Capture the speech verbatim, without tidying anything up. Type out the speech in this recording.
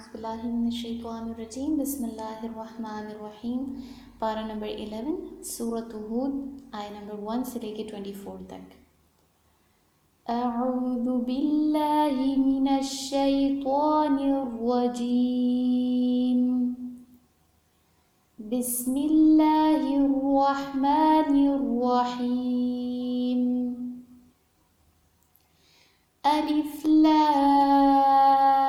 A'udzubillahiminash-shaytanir-rajim. Bismillahir-Rahmanir-Rahim. पारा number eleven, सूरत हूद, आय नंबर वन से लेके ट्वेंटी फोर तक। अऊज़ु बिल्लाहि मिनश शैतानिर रजीम। बिस्मिल्लाहिर रहमानिर रहीम। अलिफ लाम